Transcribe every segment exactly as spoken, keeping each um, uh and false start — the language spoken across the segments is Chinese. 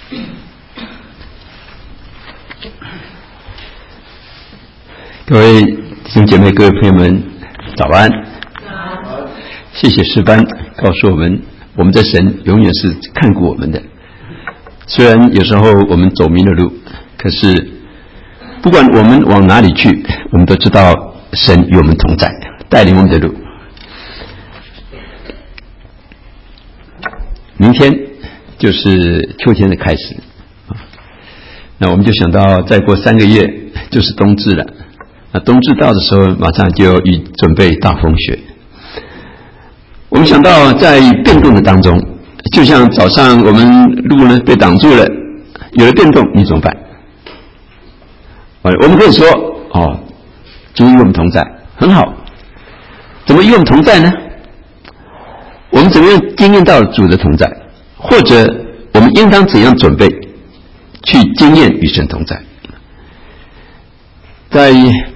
各位弟兄姐妹、各位朋友们，早安！谢谢诗班告诉我们，我们的神永远是看顾我们的。虽然有时候我们走迷了路，可是不管我们往哪里去，我们都知道神与我们同在，带领我们的路。明天就是秋天的开始，那我们就想到再过三个月就是冬至了。那冬至到的时候，马上就要准备大风雪。我们想到在变动的当中，就像早上我们路呢被挡住了，有了变动，你怎么办？我们可以说，哦，主与我们同在，很好。怎么与我们同在呢？我们怎么样经验到主的同在？或者我们应当怎样准备去经验与神同在？在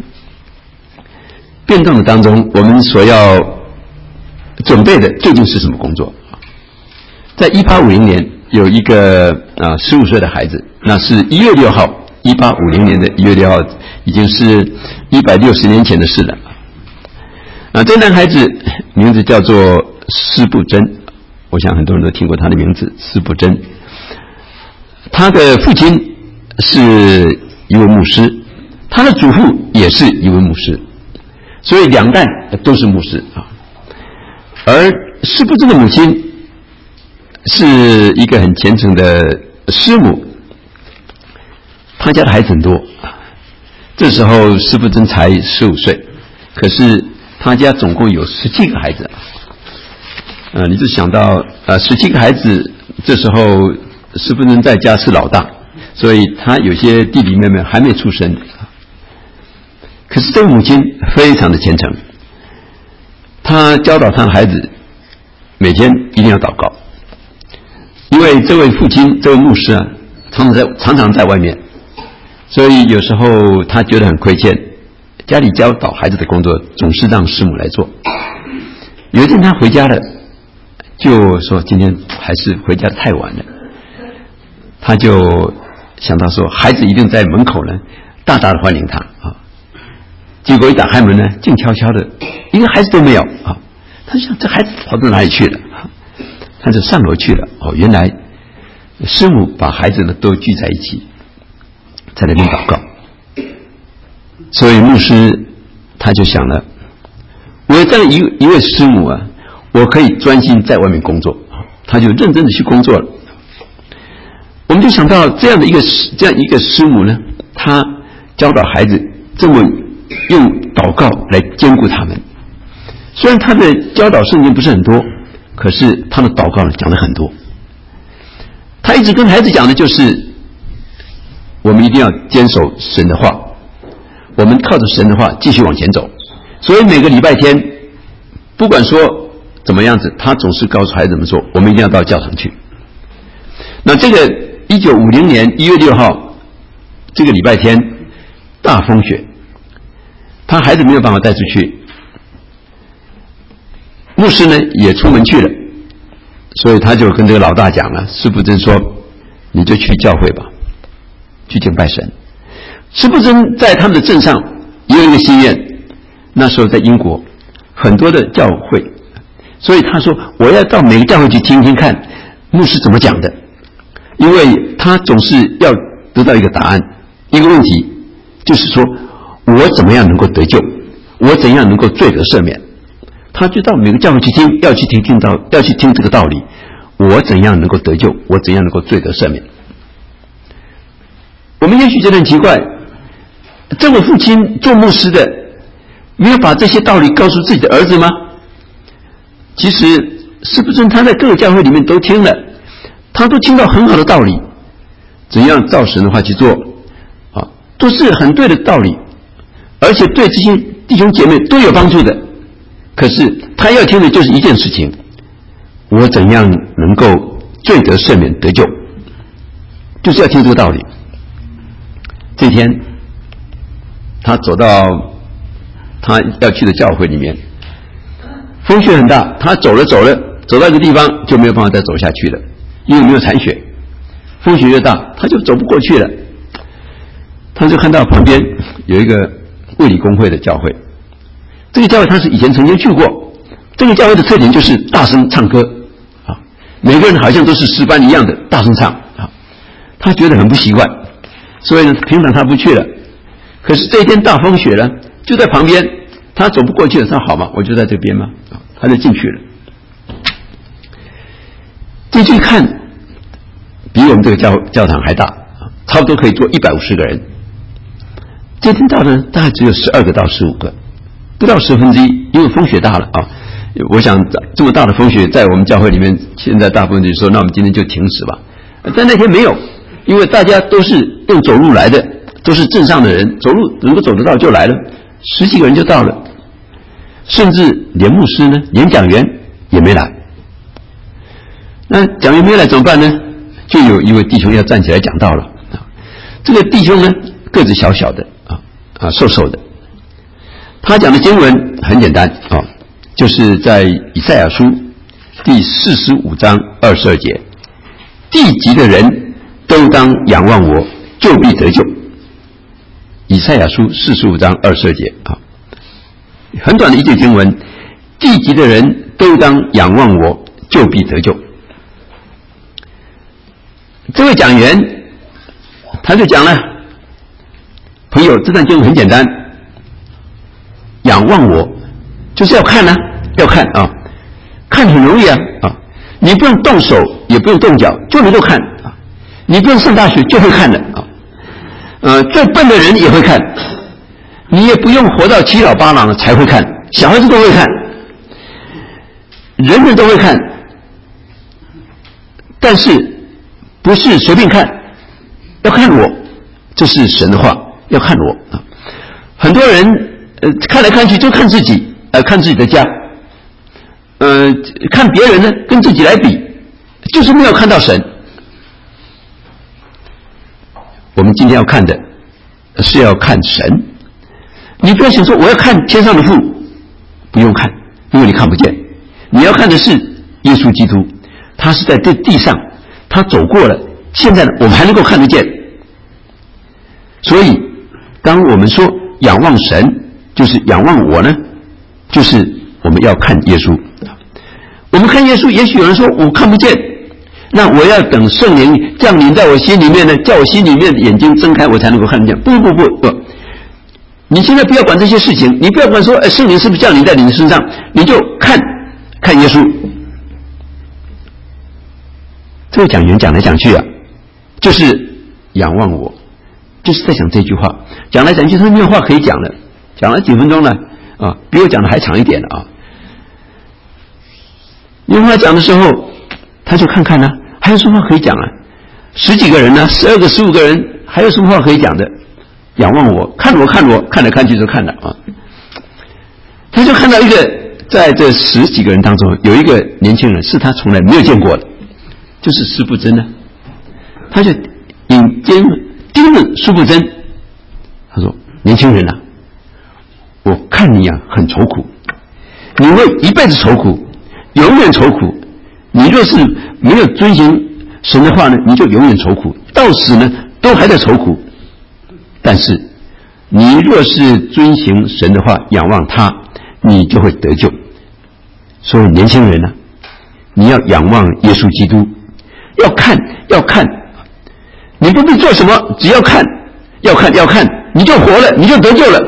变动的当中，我们所要准备的究竟是什么工作？在一八五零年，有一个啊十五岁的孩子，那是一月六号，一八五零年的一月六号，已经是一百六十年前的事了。啊，这男孩子名字叫做施布真，我想很多人都听过他的名字，施布真。他的父亲是一位牧师，他的祖父也是一位牧师，所以两代都是牧师啊。而施布真的母亲是一个很虔诚的师母，他家的孩子很多。这时候施布真才十五岁，可是他家总共有十七个孩子。呃，你就想到呃十七个孩子，这时候施布真在家是老大，所以他有些弟弟妹妹还没出生。可是这位母亲非常的虔诚，她教导她的孩子每天一定要祷告，因为这位父亲这位牧师啊，常常在常常在外面，所以有时候他觉得很亏欠，家里教导孩子的工作总是让师母来做。有一天他回家了，就说今天还是回家太晚了，他就想到说孩子一定在门口呢大大的欢迎他啊。结果一打开门呢，静悄悄的，一个孩子都没有啊。他想这孩子跑到哪里去了啊？他就上楼去了。哦，原来师母把孩子呢都聚在一起，在那边祷告。所以牧师他就想了，我这样一一位师母啊，我可以专心在外面工作，他就认真的去工作了。我们就想到这样的一个这样一个师母呢，他教导孩子这么用祷告来兼顾他们。虽然他的教导圣经不是很多，可是他的祷告呢讲得很多。他一直跟孩子讲的就是我们一定要坚守神的话，我们靠着神的话继续往前走。所以每个礼拜天不管说怎么样子，他总是告诉孩子们说我们一定要到教堂去。那这个一九五零年一月六号这个礼拜天大风雪，他孩子没有办法带出去，牧师呢也出门去了，所以他就跟这个老大讲了，施布真说你就去教会吧，去敬拜神。施布真在他们的镇上也有一个心愿，那时候在英国很多的教会，所以他说我要到每个教会去听听看牧师怎么讲的，因为他总是要得到一个答案，一个问题就是说我怎么样能够得救，我怎样能够罪得赦免。他就到每个教会去听，要去听听到要去听这个道理，我怎样能够得救，我怎样能够罪得赦免。我们也许觉得很奇怪，这位父亲做牧师的没有把这些道理告诉自己的儿子吗？其实施布真他在各个教会里面都听了，他都听到很好的道理，怎样照神的话去做啊，都是很对的道理，而且对这些弟兄姐妹都有帮助的。可是他要听的就是一件事情，我怎样能够罪得赦免得救，就是要听这个道理。这天他走到他要去的教会里面，风雪很大，他走了走了走到一个地方就没有办法再走下去了，因为没有铲雪， 风雪越大，他就走不过去了。他就看到旁边有一个卫理公会的教会，这个教会他是以前曾经去过。这个教会的特点就是大声唱歌啊，每个人好像都是诗班一样的大声唱啊，他觉得很不习惯，所以呢，平常他不去了。可是这一天大风雪呢，就在旁边，他走不过去了，他说好嘛，我就在这边嘛，啊，他就进去了。进去看，比我们这个教教堂还大，差不多可以坐一百五十个人。这天到呢，大概只有十二个到十五个，不到十分之一，因为风雪大了啊。我想这么大的风雪，在我们教会里面，现在大部分就说，那我们今天就停止吧。但那天没有，因为大家都是用走路来的，都是镇上的人，走路能够走得到就来了，十几个人就到了，甚至连牧师呢、演讲员也没来。那讲员没来怎么办呢？就有一位弟兄要站起来讲道了。这个弟兄呢，个子小小的啊啊，瘦瘦的。他讲的经文很简单啊。就是在以赛亚书第四十五章二十二节，地极的人都当仰望我，就必得救。以赛亚书四十五章二十二节啊，很短的一节经文，地极的人都当仰望我，就必得救。这位讲员他就讲了，朋友，这段经文很简单，仰望我就是要看啊，要看啊，看很容易啊啊，你不用动手，也不用动脚，就能够看啊，你不用上大学就会看的啊，呃，再笨的人也会看，你也不用活到七老八朗才会看，小孩子都会看，人人都会看，但是不是随便看，要看我，这是神的话，要看我啊，很多人呃看来看去就看自己。呃，看自己的家，呃，看别人呢，跟自己来比，就是没有看到神。我们今天要看的是要看神。你不要想说我要看天上的父，不用看，因为你看不见。你要看的是耶稣基督，他是在这地上，他走过了，现在呢，我们还能够看得见。所以，当我们说仰望神，就是仰望我呢。就是我们要看耶稣，我们看耶稣，也许有人说我看不见，那我要等圣灵降临在我心里面呢，叫我心里面眼睛睁开，我才能够看得见。不不不不，你现在不要管这些事情，你不要管说，哎，圣灵是不是降临在你的身上，你就看看耶稣。这个讲员讲来讲去啊，就是仰望我，就是在讲这句话，讲来讲去他没有话可以讲了，讲了几分钟了。啊，比我讲的还长一点了啊！因为他讲的时候，他就看看呢、啊，还有什么话可以讲啊？十几个人呢，十二个、十五个人，还有什么话可以讲的？仰望我，看我，看我，看来看去就看了啊！他就看到一个，在这十几个人当中，有一个年轻人是他从来没有见过的，就是施布真呢。他就眼睛盯着施布真，他说：“年轻人啊。”我看你啊，很愁苦，你会一辈子愁苦，永远愁苦。你若是没有遵行神的话呢，你就永远愁苦，到死呢都还在愁苦。但是你若是遵行神的话，仰望他，你就会得救。所以年轻人呢、啊，你要仰望耶稣基督，要看，要看。你不必做什么，只要看，要看，要看，你就活了，你就得救了。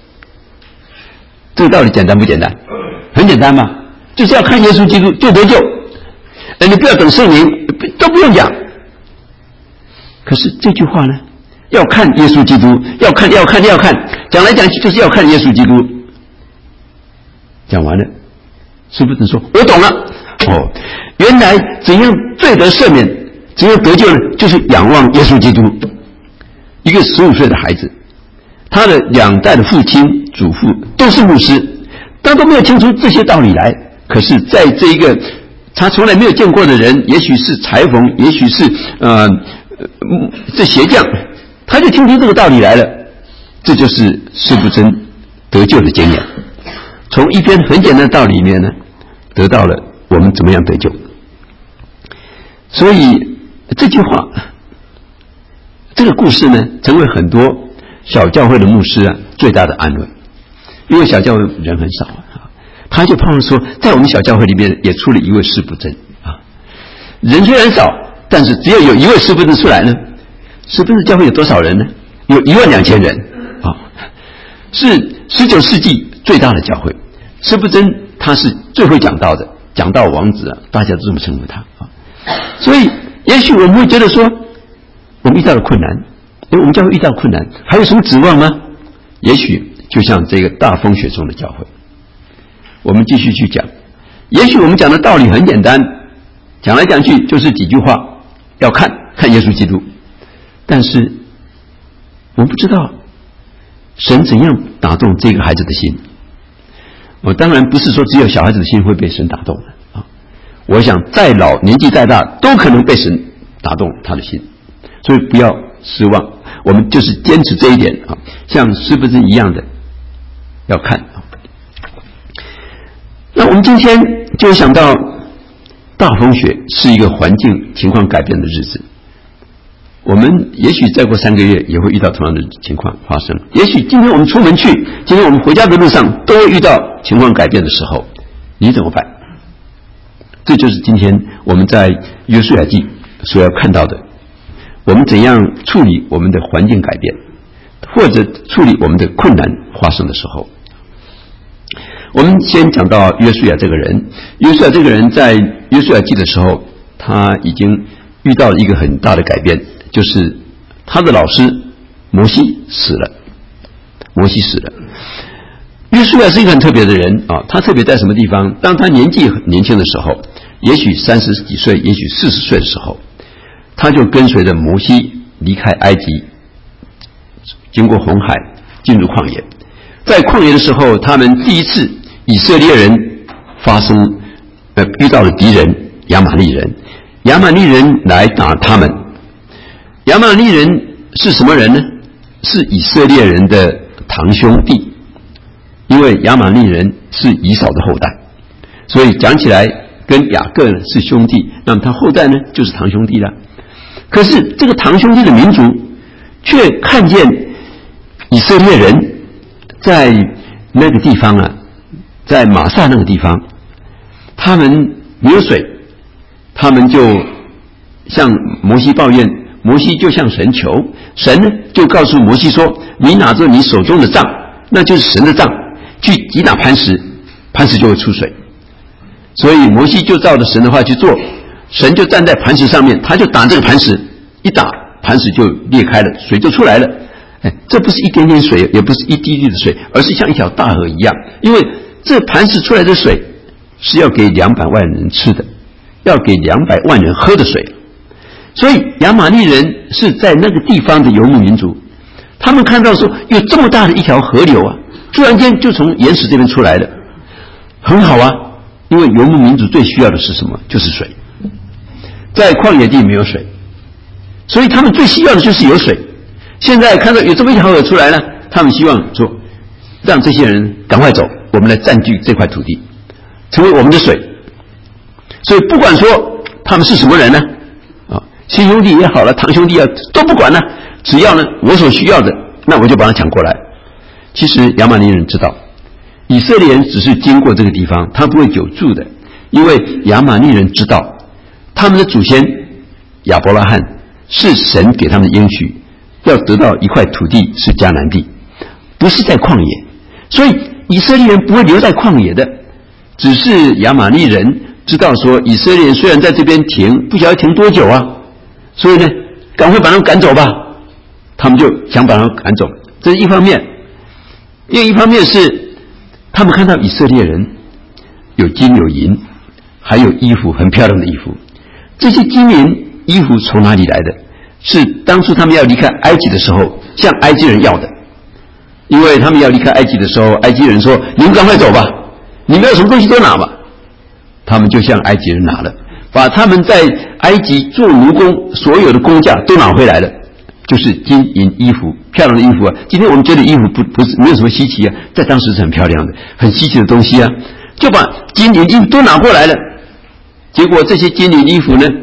这个道理简单不简单？很简单嘛，就是要看耶稣基督就得救。你不要等圣灵，都不用讲。可是这句话呢，要看耶稣基督，要看，要看，要看，讲来讲去就是要看耶稣基督。讲完了，是不是说我懂了？哦，原来怎样罪得赦免，怎样得救呢？就是仰望耶稣基督。一个十五岁的孩子，他的两代的父亲、祖父都是牧师，但都没有听出这些道理来。可是，在这一个他从来没有见过的人，也许是裁缝，也许是呃这鞋匠，他就听出这个道理来了。这就是施布真得救的经验。从一篇很简单的道理里面呢，得到了我们怎么样得救。所以这句话个故事呢，成为很多小教会的牧师啊最大的安慰，因为小教会人很少啊，他就盼望说，在我们小教会里面也出了一位司布真啊，人虽然少，但是只要有一位司布真出来呢，司布真教会有多少人呢？有一万两千人啊，是十九世纪最大的教会。司布真他是最会讲道的，讲道王子啊，大家都这么称呼他啊。所以，也许我们会觉得说，我们遇到了困难，因为我们教会遇到困难，还有什么指望吗？也许就像这个大风雪中的教会，我们继续去讲。也许我们讲的道理很简单，讲来讲去就是几句话，要看看耶稣基督。但是我们不知道神怎样打动这个孩子的心。我当然不是说只有小孩子的心会被神打动的啊，我想再老年纪再大都可能被神打动他的心，所以不要失望，我们就是坚持这一点啊，像司布真一样的要看啊。那我们今天就想到大风雪是一个环境情况改变的日子，我们也许再过三个月也会遇到同样的情况发生，也许今天我们出门去，今天我们回家的路上都会遇到情况改变的时候，你怎么办？这就是今天我们在约书亚记所要看到的，我们怎样处理我们的环境改变，或者处理我们的困难发生的时候。我们先讲到约书亚这个人，约书亚这个人在约书亚记的时候，他已经遇到了一个很大的改变，就是他的老师摩西死了。摩西死了。约书亚是一个很特别的人啊，他特别在什么地方？当他年纪很年轻的时候，也许三十几岁，也许四十岁的时候，他就跟随着摩西离开埃及，经过红海，进入旷野。在旷野的时候，他们第一次以色列人发生呃遇到了敌人亚玛利人，亚玛利人来打他们。亚玛利人是什么人呢？是以色列人的堂兄弟，因为亚玛利人是以扫的后代，所以讲起来跟雅各是兄弟，那么他后代呢就是堂兄弟了。可是这个堂兄弟的民族却看见以色列人在那个地方啊，在玛撒那个地方，他们没有水，他们就向摩西抱怨，摩西就向神求，神呢就告诉摩西说，你拿着你手中的杖，那就是神的杖，去击打磐石，磐石就会出水。所以摩西就照着神的话去做，神就站在磐石上面，他就打这个磐石，一打磐石就裂开了，水就出来了。哎，这不是一点点水，也不是一滴滴的水，而是像一条大河一样，因为这磐石出来的水是要给两百万人吃的，要给两百万人喝的水。所以亚玛利人是在那个地方的游牧民族，他们看到说有这么大的一条河流啊，突然间就从岩石这边出来了，很好啊，因为游牧民族最需要的是什么？就是水。在旷野地没有水，所以他们最需要的就是有水。现在看到有这么一条河出来了，他们希望说让这些人赶快走，我们来占据这块土地，成为我们的水。所以不管说他们是什么人呢，啊，亲兄弟也好了，堂兄弟啊，都不管了，只要呢我所需要的，那我就把它抢过来。其实亚玛利人知道，以色列人只是经过这个地方，他不会久住的，因为亚玛利人知道他们的祖先亚伯拉罕是神给他们的应许，要得到一块土地是迦南地，不是在旷野，所以以色列人不会留在旷野的。只是亚玛利人知道说，以色列人虽然在这边停，不晓得停多久啊，所以呢赶快把他们赶走吧，他们就想把他们赶走。这是一方面，另一方面是他们看到以色列人有金有银，还有衣服，很漂亮的衣服。这些金银衣服从哪里来的？是当初他们要离开埃及的时候向埃及人要的，因为他们要离开埃及的时候，埃及人说，你们赶快走吧，你们有什么东西都拿吧。他们就向埃及人拿了，把他们在埃及做奴工所有的工价都拿回来了，就是金银衣服，漂亮的衣服啊。今天我们觉得衣服不不是没有什么稀奇啊，在当时是很漂亮的，很稀奇的东西啊，就把金银衣服都拿过来了。结果这些金银衣服呢，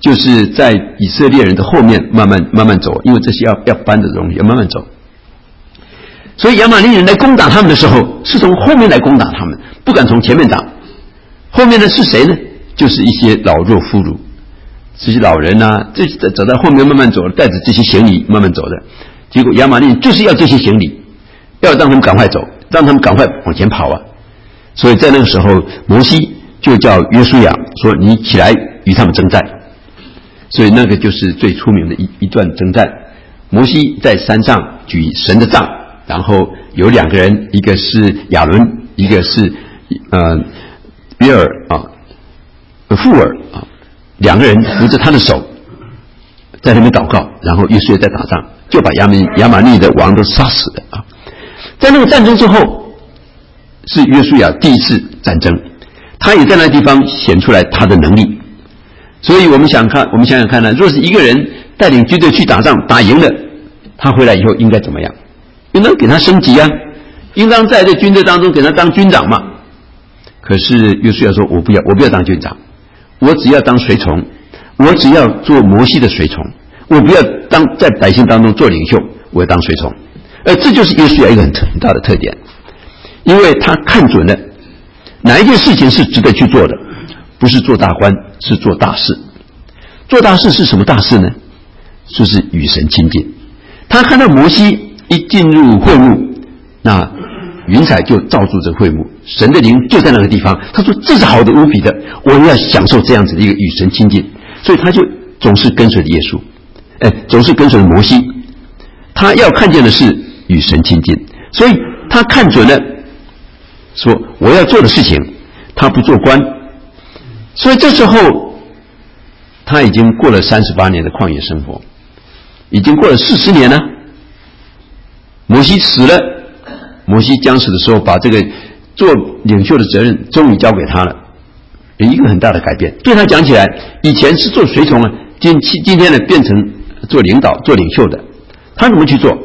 就是在以色列人的后面慢慢慢慢走，因为这是要要搬的东西，要慢慢走。所以亚玛力人来攻打他们的时候，是从后面来攻打他们，不敢从前面打。后面的是谁呢？就是一些老弱妇孺，这些老人啊，这走在后面慢慢走，带着这些行李慢慢走的。结果亚玛力人就是要这些行李，要让他们赶快走，让他们赶快往前跑啊。所以在那个时候，摩西就叫约书亚说：“你起来与他们征战。”所以那个就是最出名的一一段征战。摩西在山上举神的杖，然后有两个人，一个是亚伦，一个是呃约尔啊，富尔啊，两个人扶着他的手，在那边祷告，然后约书亚在打仗，就把亚玛亚玛力的王都杀死了啊。在那个战争之后，是约书亚第一次战争，他也在那个地方显出来他的能力。所以我们想看，我们想想看呢，若是一个人带领军队去打仗，打赢了，他回来以后应该怎么样？应当给他升级啊，应当在这军队当中给他当军长嘛。可是约书亚说：“我不要，我不要当军长，我只要当随从，我只要做摩西的随从，我不要当在百姓当中做领袖，我要当随从。”而这就是约书亚一个很很大的特点，因为他看准了哪一件事情是值得去做的，不是做大官，是做大事。做大事是什么大事呢？就是与神亲近。他看到摩西一进入会幕，那云彩就罩住这会幕，神的灵就在那个地方。他说：“这是好的无比的，我要享受这样子的一个与神亲近。”所以他就总是跟随着耶稣，哎，总是跟随着摩西。他要看见的是与神亲近，所以他看准了，说我要做的事情，他不做官。所以这时候他已经过了三十八年的旷野生活，已经过了四十年了。摩西死了，摩西将死的时候，把这个做领袖的责任终于交给他了，有一个很大的改变。对他讲起来，以前是做随从啊，今今天呢变成做领导、做领袖的，他怎么去做？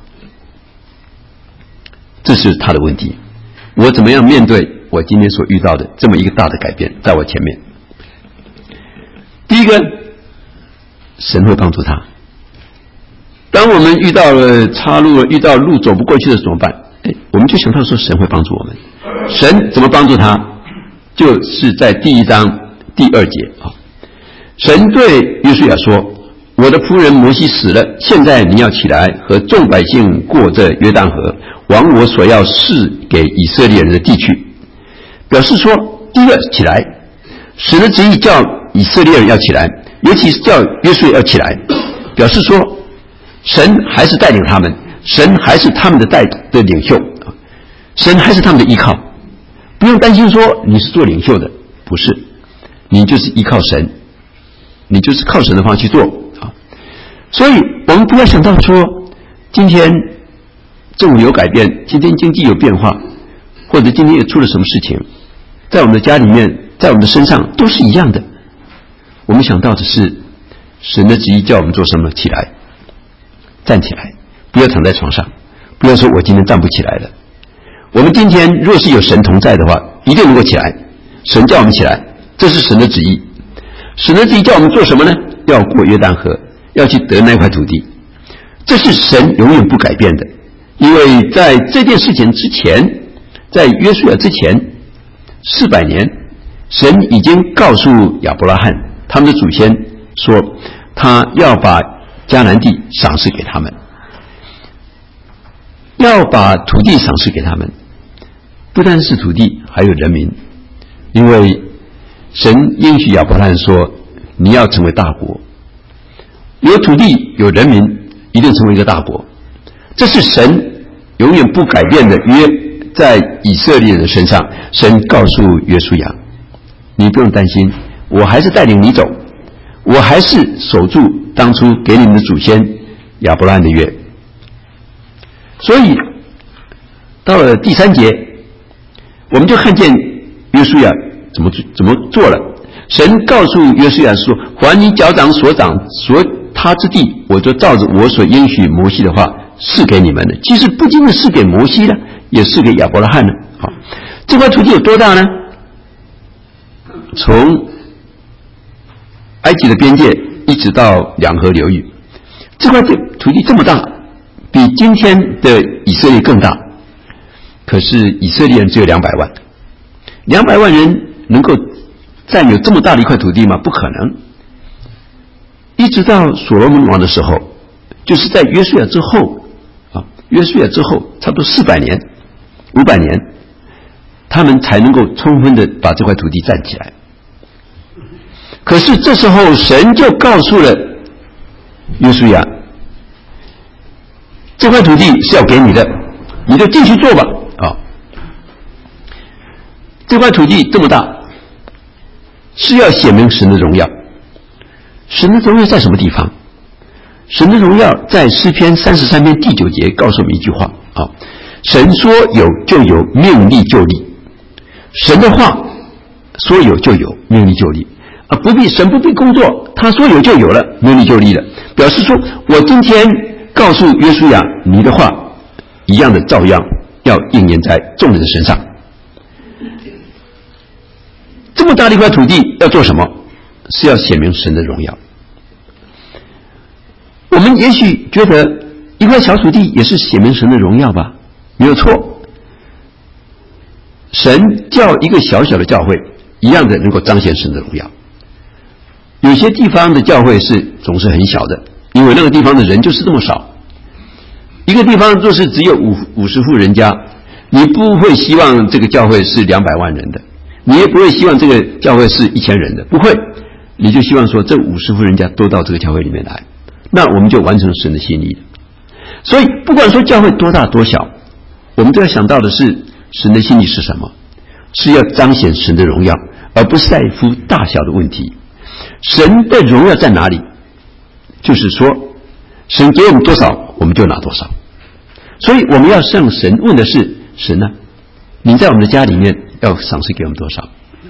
这是他的问题。我怎么样面对我今天所遇到的这么一个大的改变在我前面？第一个，神会帮助他。当我们遇到了岔路，遇到路走不过去的怎么办？哎，我们就想到说神会帮助我们。神怎么帮助他？就是在第一章第二节啊，神对约书亚说：“我的仆人摩西死了，现在你要起来，和众百姓过这约旦河，往我所要赐给以色列人的地去。”表示说，第一个起来，神的旨意叫以色列人要起来，尤其是叫约书亚要起来，表示说神还是带领他们，神还是他们的带的领袖，神还是他们的依靠。不用担心说你是做领袖的，不是，你就是依靠神，你就是靠神的方式去做啊。所以我们不要想到说今天政府有改变，今天经济有变化，或者今天也出了什么事情，在我们的家里面，在我们的身上都是一样的。我们想到的是神的旨意叫我们做什么？起来，站起来，不要躺在床上，不要说我今天站不起来了。我们今天若是有神同在的话，一定能够起来。神叫我们起来，这是神的旨意。神的旨意叫我们做什么呢？要过约旦河，要去得那块土地。这是神永远不改变的，因为在这件事情之前，在约书亚之前四百年，神已经告诉亚伯拉罕他们的祖先说，他要把迦南地赏赐给他们，要把土地赏赐给他们。不单是土地，还有人民，因为神应许亚伯拉罕说，你要成为大国，有土地有人民，一定成为一个大国。这是神永远不改变的约，在以色列人身上，神告诉约书亚，你不用担心，我还是带领你走，我还是守住当初给你们的祖先亚伯拉罕的约。所以到了第三节，我们就看见约书亚怎么怎么做了。神告诉约书亚说，凡你脚掌所掌所他之地，我就照着我所应许摩西的话赐给你们的。其实不仅是赐给摩西了，也赐给亚伯拉罕了。好，这块土地有多大呢？从埃及的边界一直到两河流域，这块土地这么大，比今天的以色列更大。可是以色列人只有两百万，两百万人能够占有这么大的一块土地吗？不可能。一直到所罗门王的时候，就是在约书亚之后啊，约书亚之后差不多四百年、五百年，他们才能够充分的把这块土地占起来。可是这时候神就告诉了约书亚，这块土地是要给你的，你就继续做吧。啊，这块土地这么大，是要显明神的荣耀。神的荣耀在什么地方？神的荣耀在诗篇三十三篇第九节告诉我们一句话啊，神说有就有，命立就立。神的话说有就有，命立就立啊，不必神不必工作，他说有就有了，命立就立了，表示说我今天告诉约书亚，你的话一样的照样要应验在众人的身上。这么大的一块土地要做什么？是要显明神的荣耀。我们也许觉得一块小土地也是显明神的荣耀吧，没有错。神叫一个小小的教会一样的能够彰显神的荣耀。有些地方的教会是总是很小的，因为那个地方的人就是这么少。一个地方若是只有五五十户人家，你不会希望这个教会是两百万人的，你也不会希望这个教会是一千人的，不会，你就希望说这五十户人家都到这个教会里面来，那我们就完成神的心意。所以不管说教会多大多小，我们都要想到的是神的心意是什么，是要彰显神的荣耀，而不是在乎大小的问题。神的荣耀在哪里？就是说神给我们多少我们就拿多少。所以我们要向神问的是，神呢、啊，你在我们的家里面要赏赐给我们多少？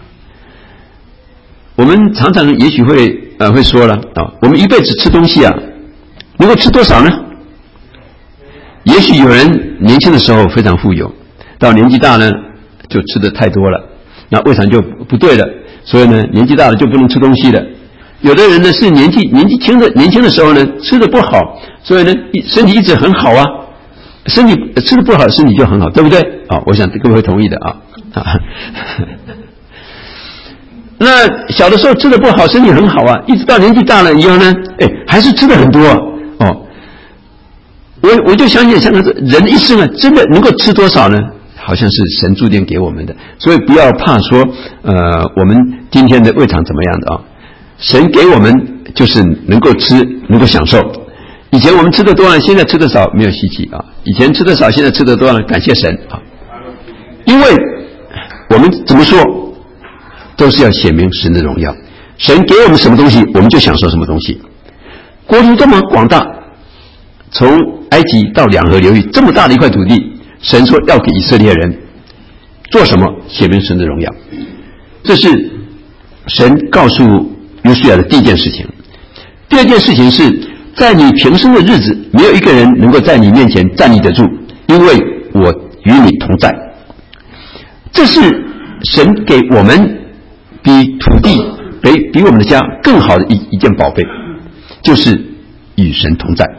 我们常常也许会呃会说了啊，我们一辈子吃东西啊，能够吃多少呢？也许有人年轻的时候非常富有，到年纪大呢就吃的太多了，那胃肠就不对了，所以呢年纪大了就不能吃东西了。有的人呢是年纪年纪轻的年轻的时候呢吃的不好，所以呢身体一直很好啊，身体吃的不好身体就很好，对不对啊？我想各位会同意的啊。那小的时候吃的不好身体很好啊，一直到年纪大了以后呢，哎还是吃的很多啊。哦，我我就想起像人一生啊真的能够吃多少呢？好像是神注定给我们的，所以不要怕说呃我们今天的胃肠怎么样的啊，神给我们就是能够吃能够享受。以前我们吃的多了，现在吃的少没有稀奇啊，以前吃的少现在吃的多了，感谢神啊。因为我们怎么说都是要显明神的荣耀，神给我们什么东西我们就享受什么东西。国土这么广大，从埃及到两河流域这么大的一块土地，神说要给以色列人做什么？显明神的荣耀。这是神告诉约书亚的第一件事情。第二件事情是在你平生的日子，没有一个人能够在你面前站立得住，因为我与你同在。这是神给我们比土地比比我们的家更好的一一件宝贝，就是与神同在。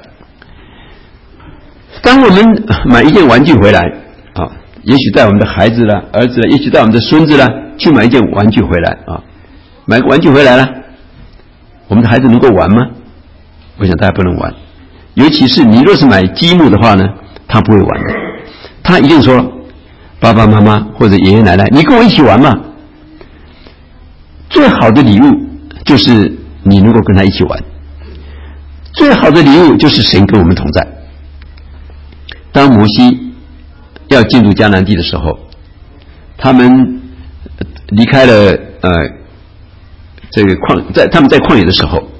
当我们买一件玩具回来啊，也许带我们的孩子啦、儿子啦，也许带我们的孙子啦，去买一件玩具回来啊，买个玩具回来了，我们的孩子能够玩吗？我想大家不能玩。尤其是你若是买积木的话呢，他不会玩的，他一定说爸爸妈妈或者爷爷奶奶，你跟我一起玩嘛。最好的礼物就是你能够跟他一起玩，最好的礼物就是神跟我们同在。当摩西要进入迦南地的时候，他们离开了呃这个旷在他们在旷野的时候，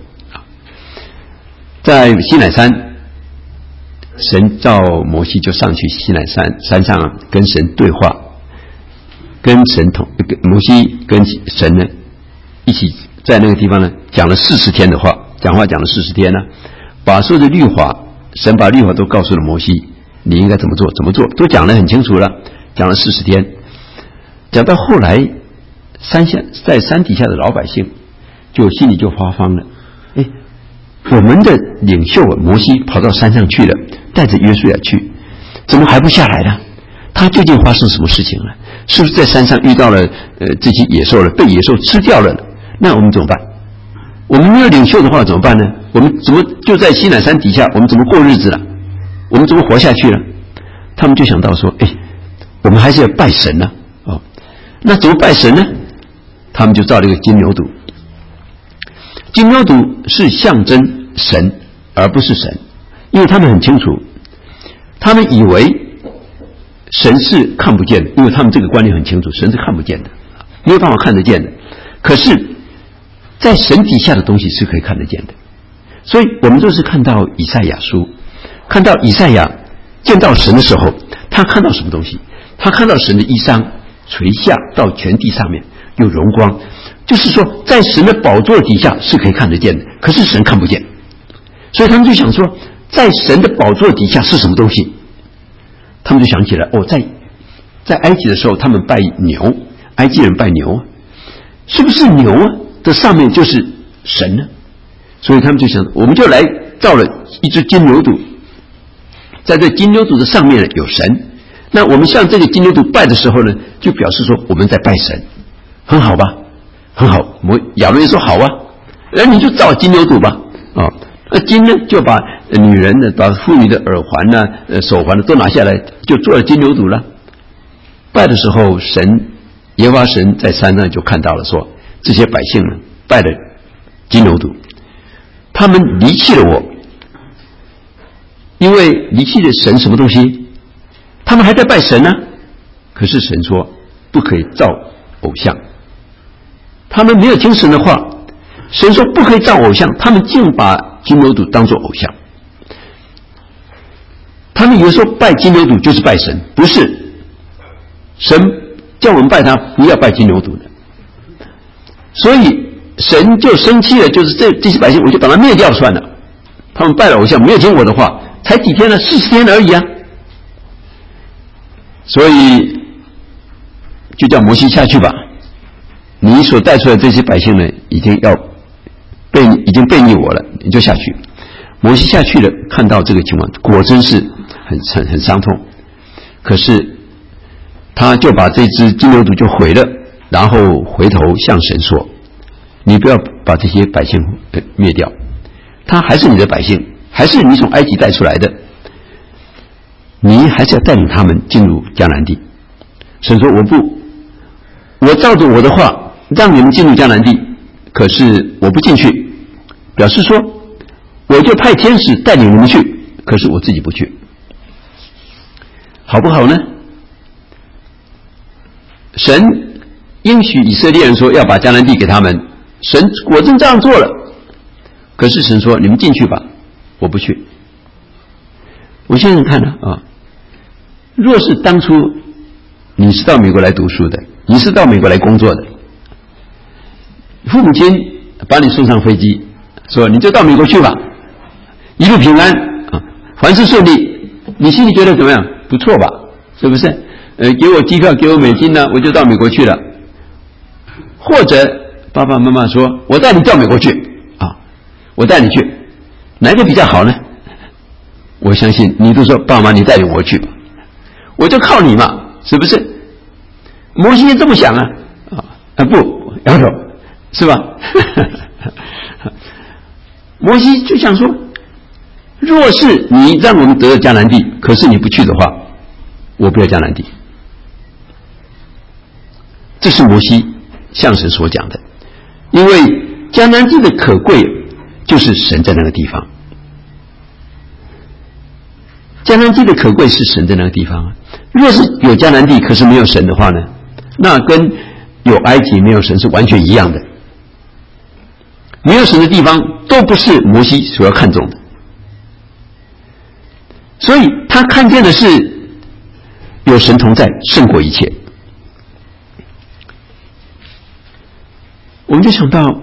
在西乃山，神召摩西就上去西乃山山上跟神对话，跟神同摩西跟神呢一起在那个地方呢讲了四十天的话，讲话讲了四十天呢，把所有的律法，神把律法都告诉了摩西，你应该怎么做怎么做，都讲得很清楚了，讲了四十天。讲到后来山下在山底下的老百姓就心里就发慌了。哎，我们的领袖摩西跑到山上去了，带着约书亚去，怎么还不下来呢？他究竟发生什么事情了？是不是在山上遇到了呃这些野兽了，被野兽吃掉了？那我们怎么办？我们没有领袖的话怎么办呢？我们怎么就在西乃山底下，我们怎么过日子了？我们怎么活下去了？他们就想到说，哎，我们还是要拜神呢、啊。哦，那怎么拜神呢？他们就造了一个金牛犊。金牛犊是象征神，而不是神，因为他们很清楚，他们以为神是看不见的，因为他们这个观念很清楚，神是看不见的，没有办法看得见的。可是，在神底下的东西是可以看得见的。所以我们就是看到以赛亚书，看到以赛亚见到神的时候，他看到什么东西？他看到神的衣裳垂下到全地上面，有荣光。就是说，在神的宝座底下是可以看得见的，可是神看不见。所以他们就想说，在神的宝座底下是什么东西？他们就想起来，哦，在在埃及的时候，他们拜牛，埃及人拜牛，是不是牛啊的上面就是神呢？所以他们就想，我们就来造了一只金牛犊，在这金牛犊的上面有神。那我们向这个金牛犊拜的时候呢，就表示说我们在拜神，很好吧？很好。我亚伦也说好啊，那你就造金牛犊吧，啊、哦，那金呢就把女人的、把妇女的耳环呢、呃手环呢都拿下来，就做了金牛犊了。拜的时候，神耶和华神在山上就看到了，说这些百姓呢拜了金牛犊，他们离弃了我，因为离弃了神什么东西？他们还在拜神呢。可是神说不可以造偶像，他们没有听神的话，神说不可以造偶像，他们竟把金牛犊当作偶像。他们以为说拜金牛犊就是拜神，不是，神叫我们拜他，不要拜金牛犊的。所以神就生气了，就是这这些百姓，我就把他灭掉算了。他们拜了偶像，没有听我的话，才几天呢？四十天而已啊。所以就叫摩西下去吧，你所带出来的这些百姓呢，已经要背，已经背逆我了，你就下去。摩西下去了，看到这个情况，果真是很很很伤痛。可是他就把这只金牛犊就毁了，然后回头向神说：“你不要把这些百姓灭掉，他还是你的百姓，还是你从埃及带出来的，你还是要带领他们进入迦南地。”神说：“我不，我照着我的话让你们进入迦南地，可是我不进去，表示说我就派天使带领你们去，可是我自己不去，好不好呢？”神应许以色列人说要把迦南地给他们，神果真这样做了，可是神说你们进去吧，我不去。我现在看了啊，若是当初你是到美国来读书的，你是到美国来工作的，父母亲把你送上飞机，说你就到美国去吧，一路平安啊，凡事顺利，你心里觉得怎么样？不错吧？是不是？呃，给我机票，给我美金呢，我就到美国去了。或者爸爸妈妈说，我带你到美国去啊，我带你去，哪个比较好呢？我相信你都说爸妈，你带领我去吧，我就靠你嘛，是不是？摩西这么想啊，啊不，摇头，是吧？摩西就想说，若是你让我们得了迦南地，可是你不去的话，我不要迦南地。这是摩西向神所讲的，因为迦南地的可贵就是神在那个地方，迦南地的可贵是神在那个地方啊。若是有迦南地可是没有神的话呢，那跟有埃及没有神是完全一样的。没有神的地方都不是摩西所要看重的，所以他看见的是有神同在胜过一切。我们就想到，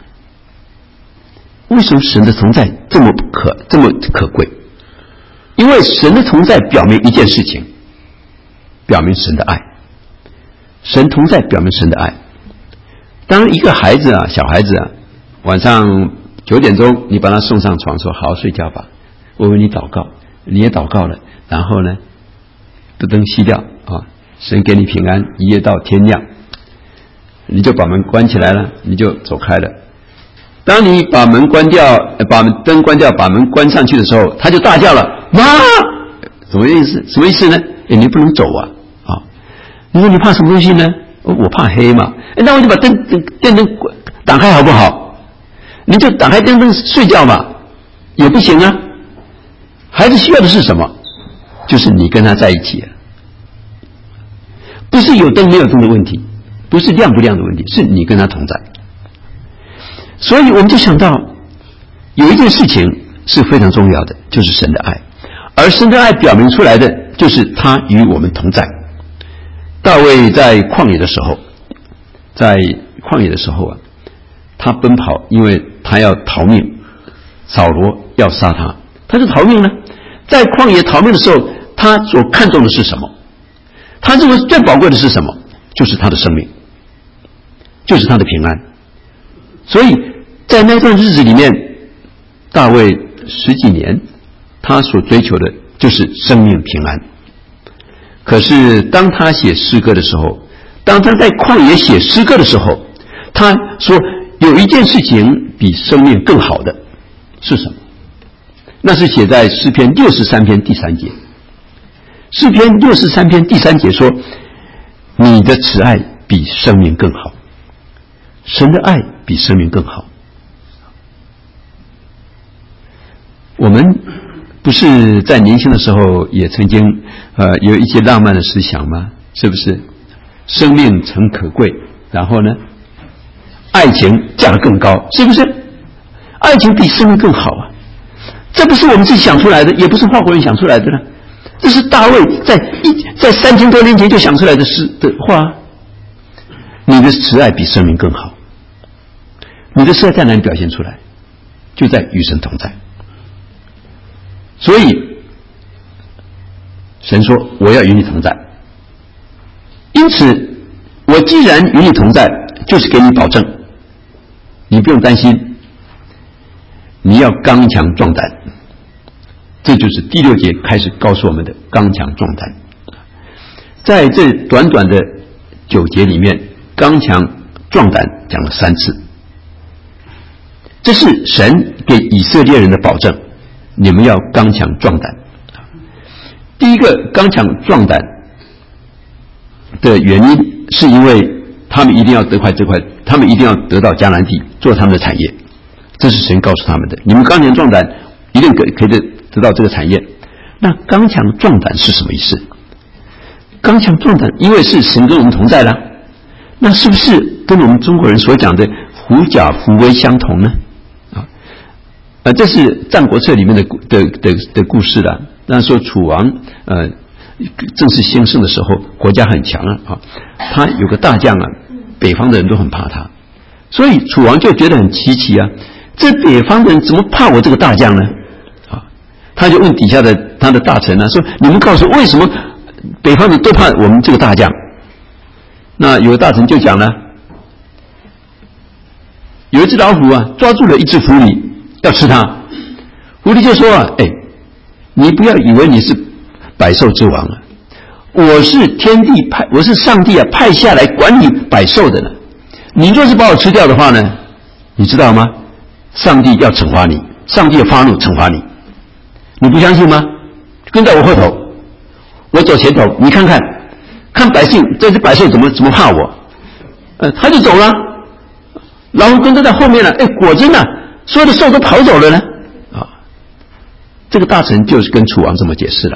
为什么神的同在这么可这么可贵？因为神的同在表明一件事情，表明神的爱。神同在表明神的爱。当一个孩子啊，小孩子啊， 晚上九点钟你把他送上床，说好好睡觉吧，我为你祷告，你也祷告了，然后呢把灯熄掉啊，神给你平安，一夜到天亮，你就把门关起来了，你就走开了。当你把门关掉，把灯关掉，把门关上去的时候，他就大叫了，妈，什么意思？什么意思呢？哎，你不能走啊！啊，你说你怕什么东西呢？我怕黑嘛。哎，那我就把灯电灯打开好不好？你就打开电灯睡觉嘛，也不行啊。孩子需要的是什么？就是你跟他在一起，不是有灯没有灯的问题，不是亮不亮的问题，是你跟他同在。所以我们就想到有一件事情是非常重要的，就是神的爱，而神的爱表明出来的就是他与我们同在。大卫在旷野的时候，在旷野的时候啊，他奔跑，因为他要逃命，扫罗要杀他，他就逃命了。在旷野逃命的时候，他所看重的是什么？他认为最宝贵的是什么？就是他的生命，就是他的平安。所以在那段日子里面，大卫十几年他所追求的就是生命平安。可是当他写诗歌的时候，当他在旷野写诗歌的时候，他说有一件事情比生命更好的是什么？那是写在诗篇六十三篇第三节。诗篇六十三篇第三节说，你的慈爱比生命更好，神的爱比生命更好。我们不是在年轻的时候也曾经呃有一些浪漫的思想吗？是不是？生命诚可贵，然后呢，爱情价得更高，是不是？爱情比生命更好啊！这不是我们自己想出来的，也不是华国人想出来的呢，这是大卫在一在三千多年前就想出来的诗的话。你的慈爱比生命更好，你的慈爱在哪里表现出来？就在与神同在。所以神说我要与你同在，因此我既然与你同在，就是给你保证，你不用担心，你要刚强壮胆。这就是第六节开始告诉我们的刚强壮胆。在这短短的九节里面，刚强壮胆讲了三次，这是神给以色列人的保证，你们要刚强壮胆。第一个刚强壮胆的原因是因为他们一定要得块这块，他们一定要得到迦南地做他们的产业，这是神告诉他们的，你们刚强壮胆一定可以得到这个产业。那刚强壮胆是什么意思？刚强壮胆因为是神跟我们同在了，那是不是跟我们中国人所讲的狐假虎威相同呢？啊，呃，这是《战国策》里面的的的的故事了。那说楚王呃正是兴盛的时候，国家很强啊，啊，他有个大将啊，北方的人都很怕他，所以楚王就觉得很奇奇啊，这北方人怎么怕我这个大将呢？啊，他就问底下的他的大臣啊，说你们告诉我为什么北方人都怕我们这个大将？那有个大臣就讲了，有一只老虎啊，抓住了一只狐狸，要吃它。狐狸就说啊，哎，你不要以为你是百兽之王啊，我是天地派，我是上帝啊派下来管理百兽的呢。你若是把我吃掉的话呢，你知道吗？上帝要惩罚你，上帝要发怒惩罚你。你不相信吗？跟在我后头，我走前头，你看看。看百姓，这只百兽怎么怎么怕我？呃，他就走了，老虎跟着在后面了。哎，果真啊，所有的兽都跑走了呢。啊，这个大臣就是跟楚王这么解释了。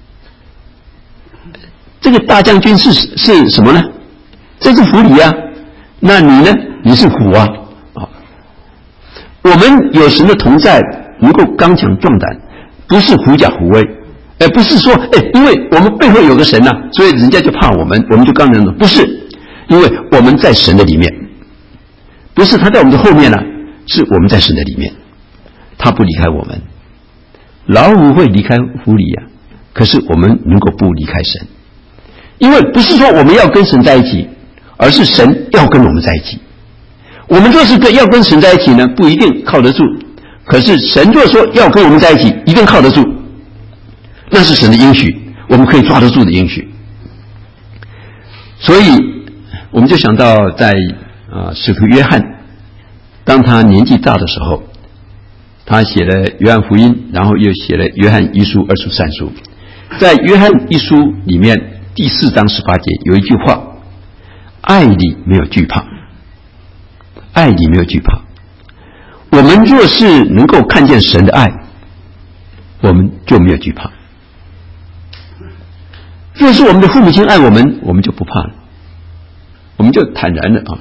这个大将军是是什么呢？这是狐狸啊，那你呢？你是虎啊。啊，我们有神的同在，能够刚强壮胆，不是狐假虎威。哎，不是说，哎，因为我们背后有个神呐、啊，所以人家就怕我们，我们就刚强了。不是，因为我们在神的里面，不是他在我们的后面了、啊，是我们在神的里面，他不离开我们。老虎会离开狐狸啊，可是我们能够不离开神，因为不是说我们要跟神在一起，而是神要跟我们在一起。 我们若是跟要跟神在一起呢，不一定靠得住。可是神若说要跟我们在一起，一定靠得住，那是神的应许，我们可以抓得住的应许。所以我们就想到在啊、呃、使徒约翰，当他年纪大的时候，他写了约翰福音，然后又写了约翰一书、二书、三书。在约翰一书里面第四章十八节有一句话：爱里没有惧怕，爱里没有惧怕。我们若是能够看见神的爱，我们就没有惧怕。若是我们的父母亲爱我们，我们就不怕了，我们就坦然了啊。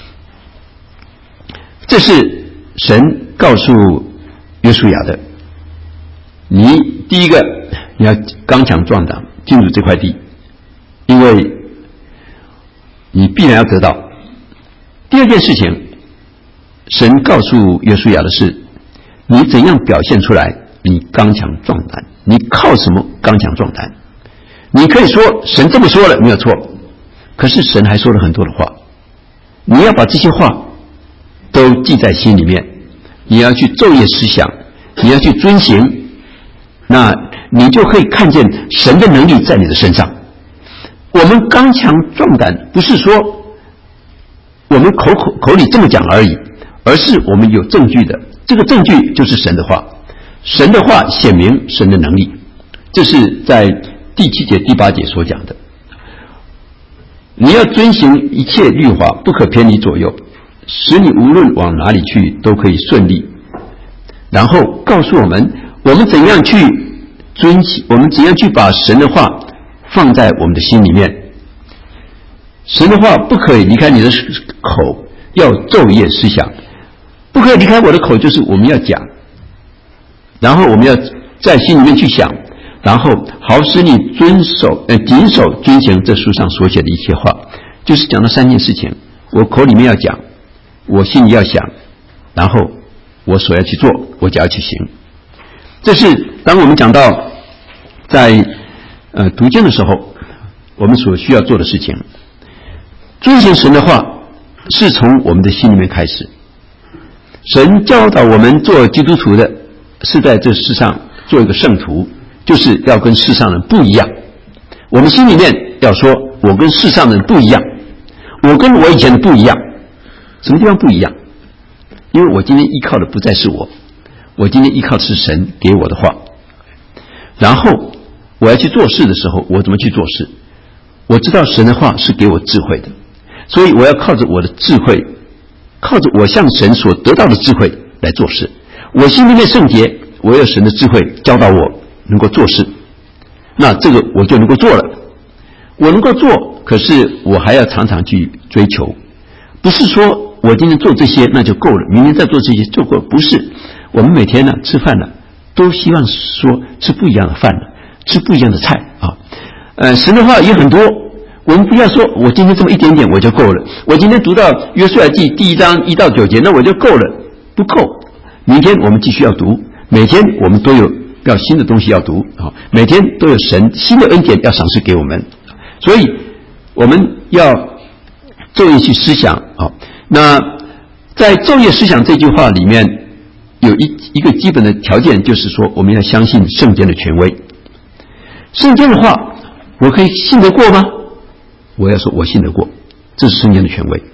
这是神告诉约书亚的，你第一个你要刚强壮胆进入这块地，因为你必然要得到。第二件事情，神告诉约书亚的是，你怎样表现出来你刚强壮胆，你靠什么刚强壮胆。你可以说神这么说了没有错，可是神还说了很多的话，你要把这些话都记在心里面，你要去昼夜思想，你要去遵行，那你就可以看见神的能力在你的身上。我们刚强壮胆不是说我们口口口里这么讲而已，而是我们有证据的，这个证据就是神的话，神的话显明神的能力。这是在第七节第八节所讲的，你要遵行一切律法，不可偏离左右，使你无论往哪里去都可以顺利。然后告诉我们我们怎样去遵行，我们怎样去把神的话放在我们的心里面。神的话不可以离开你的口，要昼夜思想。不可以离开我的口，就是我们要讲，然后我们要在心里面去想，然后好使你遵守呃谨守遵行这书上所写的一切话。就是讲了三件事情，我口里面要讲，我心里要想，然后我所要去做，我就要去行。这是当我们讲到在呃读经的时候，我们所需要做的事情。遵行神的话是从我们的心里面开始。神教导我们做基督徒的是在这世上做一个圣徒，就是要跟世上人不一样。我们心里面要说，我跟世上人不一样，我跟我以前的不一样。什么地方不一样？因为我今天依靠的不再是我，我今天依靠的是神给我的话。然后我要去做事的时候，我怎么去做事？我知道神的话是给我智慧的，所以我要靠着我的智慧，靠着我向神所得到的智慧来做事。我心里面圣洁，我有神的智慧教导我能够做事，那这个我就能够做了。我能够做，可是我还要常常去追求，不是说我今天做这些那就够了，明天再做这些就够了，不是。我们每天呢吃饭呢，都希望说吃不一样的饭呢，吃不一样的菜啊。呃，神的话也很多，我们不要说我今天这么一点点我就够了，我今天读到约书亚记第一章一到九节，那我就够了，不够。明天我们继续要读，每天我们都有要新的东西要读啊，每天都有神新的恩典要赏赐给我们，所以我们要昼夜去思想啊。那在昼夜思想这句话里面，有一一个基本的条件，就是说我们要相信圣经的权威。圣经的话我可以信得过吗？我要说我信得过，这是圣经的权威。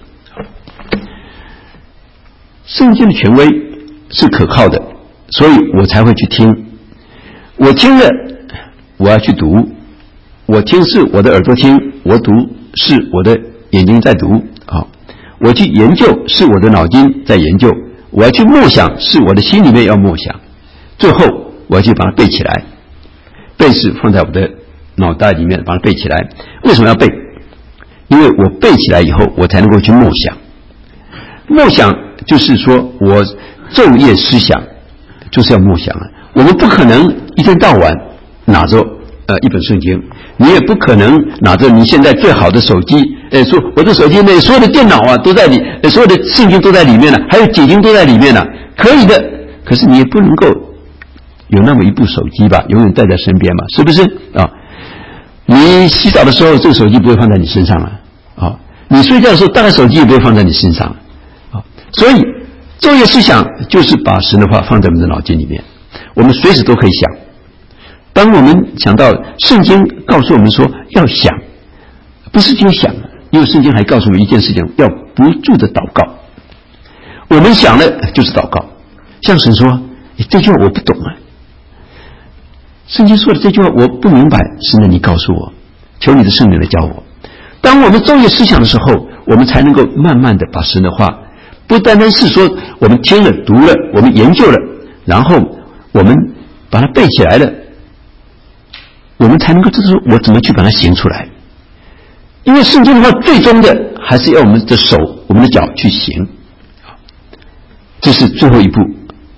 圣经的权威是可靠的，所以我才会去听。我听了我要去读，我听是我的耳朵听，我读是我的眼睛在读啊。我去研究是我的脑筋在研究，我要去默想是我的心里面要默想，最后我要去把它背起来。背是放在我的脑袋里面把它背起来。为什么要背？因为我背起来以后我才能够去默想。默想就是说我昼夜思想，就是要默想啊。我们不可能一天到晚拿着呃一本圣经，你也不可能拿着你现在最好的手机，呃说我的手机内所有的电脑啊都在里，呃所有的圣经都在里面了，还有解经都在里面了，可以的。可是你也不能够有那么一部手机吧，永远带在身边嘛，是不是啊？你洗澡的时候，这个手机不会放在你身上啊，啊，你睡觉的时候，大概手机也不会放在你身上啊。 所以昼夜思想就是把神的话放在我们的脑筋里面，我们随时都可以想。当我们想到圣经告诉我们说要想，不是只有想，因为圣经还告诉我们一件事情，要不住的祷告。我们想了就是祷告，向神说这句话我不懂啊，圣经说的这句话我不明白，神啊你告诉我，求你的圣灵来教我。当我们昼夜思想的时候，我们才能够慢慢的把神的话，不单单是说我们听了读了，我们研究了，然后我们把它背起来了，我们才能够知道我怎么去把它行出来。因为圣经的话最终的还是要我们的手我们的脚去行，这是最后一步。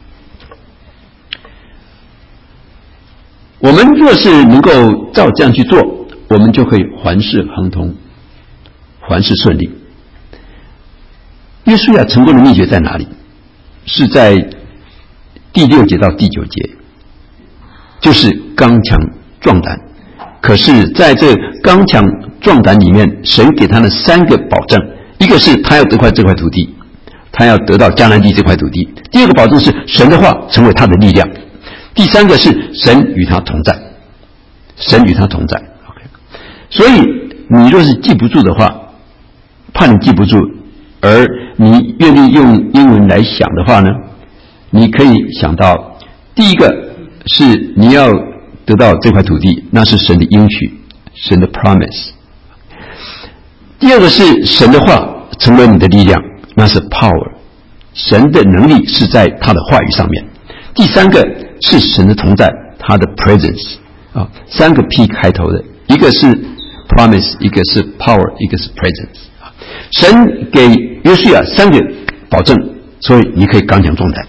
我们若是能够照这样去做，我们就可以凡事亨通，凡事顺利。约书亚成功的秘诀在哪里？是在第六节到第九节，就是刚强壮胆。可是在这刚强壮胆里面，神给他的三个保证，一个是他要得块这块土地，他要得到迦南地这块土地；第二个保证是神的话成为他的力量；第三个是神与他同在，神与他同在。OK， 所以你若是记不住的话，怕你记不住，而你愿意用英文来想的话呢，你可以想到，第一个是你要得到这块土地，那是神的应许，神的 promise。第二个是神的话成为你的力量，那是 power， 神的能力是在他的话语上面。第三个是神的同在，他的 presence 啊，三个 P 开头的，一个是 promise， 一个是 power， 一个是 presence。神给约书亚三个保证，所以你可以刚强壮胆。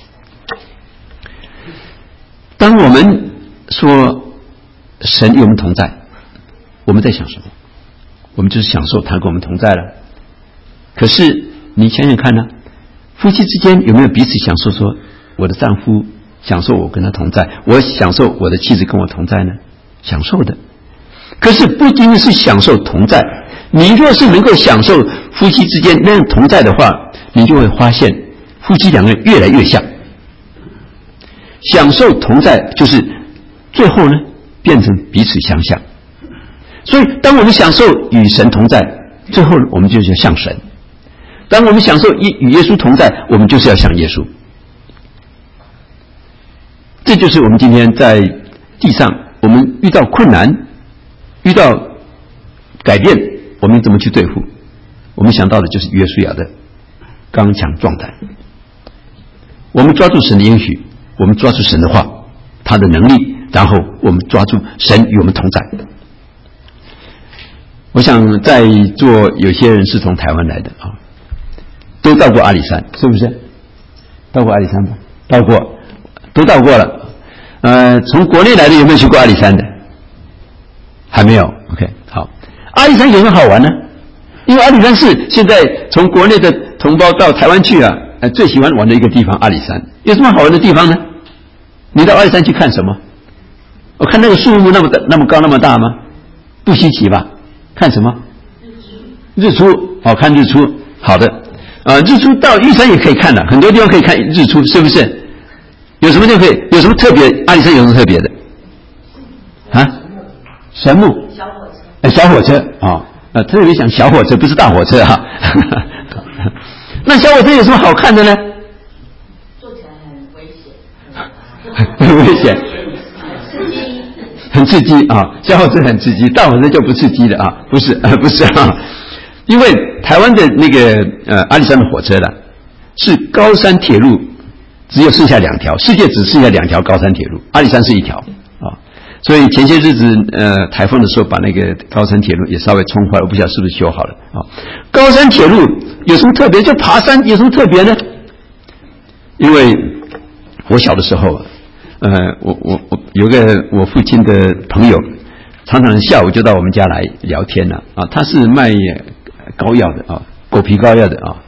当我们说神与我们同在，我们在想什么？我们就是享受他跟我们同在了。可是你想想看呢，夫妻之间有没有彼此享受说，我的丈夫享受我跟他同在，我享受我的妻子跟我同在呢？享受的。可是不仅仅是享受同在，你若是能够享受夫妻之间那样同在的话，你就会发现夫妻两个人越来越像。享受同在就是最后呢变成彼此相像。所以当我们享受与神同在，最后我们就是要像神；当我们享受与耶稣同在，我们就是要像耶稣。这就是我们今天在地上，我们遇到困难，遇到改变，我们怎么去对付？我们想到的就是约书亚的刚强壮胆。我们抓住神的应许，我们抓住神的话，他的能力，然后我们抓住神与我们同在。我想在座有些人是从台湾来的啊，都到过阿里山，是不是？到过阿里山吧？到过，都到过了。呃，从国内来的有没有去过阿里山的？还没有。OK， 好。阿里山有什么好玩呢？因为阿里山是现在从国内的同胞到台湾去啊，呃，最喜欢玩的一个地方。阿里山有什么好玩的地方呢？你到阿里山去看什么？我看那个树木那么大、那么高、那么大吗？不稀奇吧？看什么？日出。好，看日出。好的，呃，日出到玉山也可以看的，很多地方可以看日出，是不是？有什么就可以？有什么特别？阿里山有什么特别的？啊？神木。小火车。哎，小火车啊，呃，特别讲小火车，不是大火车哈、啊。那小火车有什么好看的呢？ 坐起来很危险。 很危险。很刺激啊，小火车很刺激，大火车就不刺激了啊，不是啊，不是啊，因为台湾的那个呃阿里山的火车呢，是高山铁路，只有剩下两条，世界只剩下两条高山铁路，阿里山是一条啊，所以前些日子呃台风的时候，把那个高山铁路也稍微冲坏了，我不晓得是不是修好了啊。高山铁路有什么特别？就爬山有什么特别呢？因为我小的时候啊。呃，我我我有个我父亲的朋友，常常下午就到我们家来聊天了啊。他是卖膏药的啊，狗皮膏药的啊。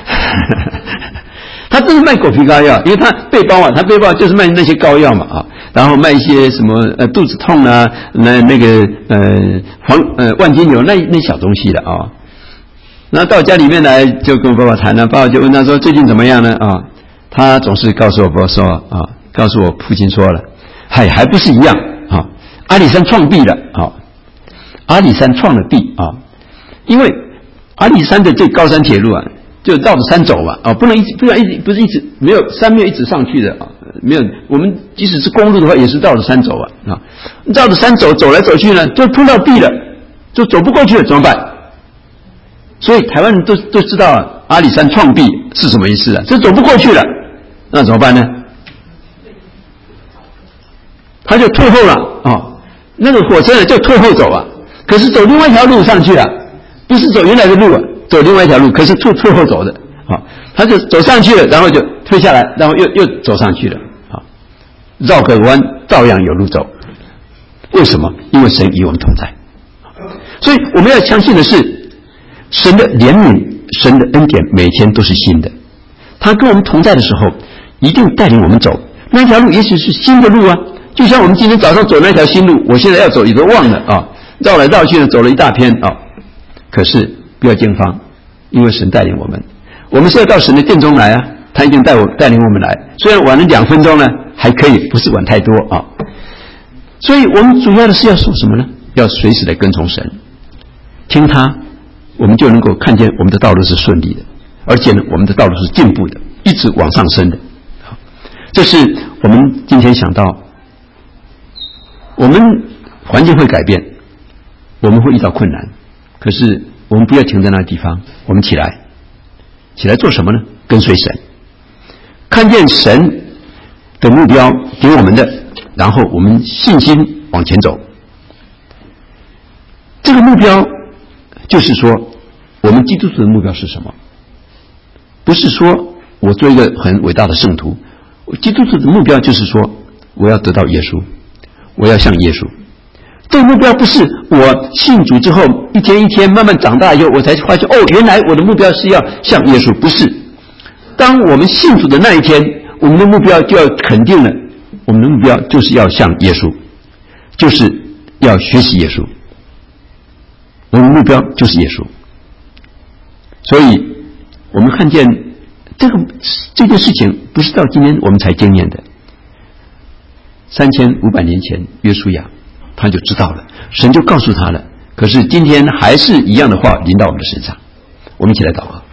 他真是卖狗皮膏药，因为他背包啊，他背包就是卖那些膏药嘛啊，然后卖一些什么呃肚子痛啊，那那个呃黄呃万金油那那小东西的啊。 然后到家里面来就跟我爸爸谈了，爸爸就问他说最近怎么样呢？啊，他总是告诉我爸爸说啊，告诉我父亲说了，嗨，还不是一样啊，阿里山创壁了啊，阿里山创了壁啊，因为阿里山的这高山铁路啊，就绕着山走嘛，啊，不能一直不然一直不是一直没有山没有一直上去的啊，没有，我们即使是公路的话，也是绕着山走啊，啊，绕着山走走来走去呢，就碰到壁了，就走不过去了，怎么办？所以台湾人都都知道、啊、阿里山创壁是什么意思啊，这走不过去了，那怎么办呢？他就退后了啊、哦，那个火车呢就退后走啊，可是走另外一条路上去了，不是走原来的路啊，走另外一条路，可是退退后走的啊、哦，他就走上去了，然后就退下来，然后又又走上去了啊、哦，绕个弯照样有路走。为什么？因为神与我们同在，所以我们要相信的是神的怜悯，神的恩典每天都是新的，他跟我们同在的时候一定带领我们走那条路，也许是新的路啊，就像我们今天早上走那条新路，我现在要走也都忘了啊，绕来绕去的走了一大片啊，可是不要惊慌，因为神带领我们，我们是要到神的殿中来啊，他一定带我带领我们来，虽然晚了两分钟呢还可以，不是晚太多啊，所以我们主要的是要做什么呢？要随时的跟从神，听他，我们就能够看见我们的道路是顺利的，而且呢我们的道路是进步的，一直往上升的。这是我们今天想到，我们环境会改变，我们会遇到困难，可是我们不要停在那个地方，我们起来起来做什么呢？跟随神，看见神的目标给我们的，然后我们信心往前走。这个目标就是说我们基督徒的目标是什么？不是说我做一个很伟大的圣徒，基督徒的目标就是说我要得到耶稣，我要像耶稣。这个目标不是我信主之后一天一天慢慢长大以后我才发现，哦，原来我的目标是要像耶稣，不是。当我们信主的那一天，我们的目标就要肯定了，我们的目标就是要像耶稣，就是要学习耶稣，我们的目标就是耶稣。所以我们看见这个这件事情不是到今天我们才经验的，三千五百年前约书亚他就知道了，神就告诉他了，可是今天还是一样的话临到我们的身上。我们一起来祷告。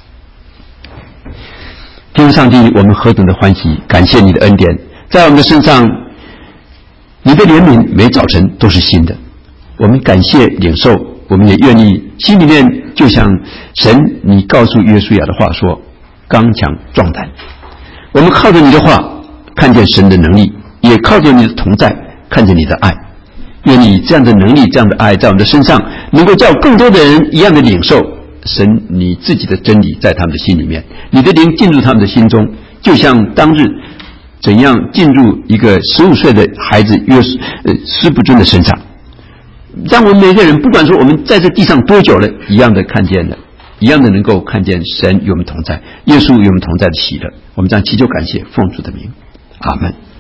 天父上帝，我们何等的欢喜，感谢你的恩典在我们的身上，你的怜悯每早晨都是新的，我们感谢领受，我们也愿意心里面就像神你告诉约书亚的话说，刚强壮胆。我们靠着你的话看见神的能力，也靠着你的同在看见你的爱。愿你这样的能力，这样的爱在我们的身上，能够叫更多的人一样的领受神你自己的真理在他们的心里面，你的灵进入他们的心中，就像当日怎样进入一个十五岁的孩子约呃施不尊的身上，让我们每个人不管说我们在这地上多久了，一样的看见了，一样的能够看见神与我们同在，耶稣与我们同在的喜乐。我们这样祈求感谢，奉主的名，阿们。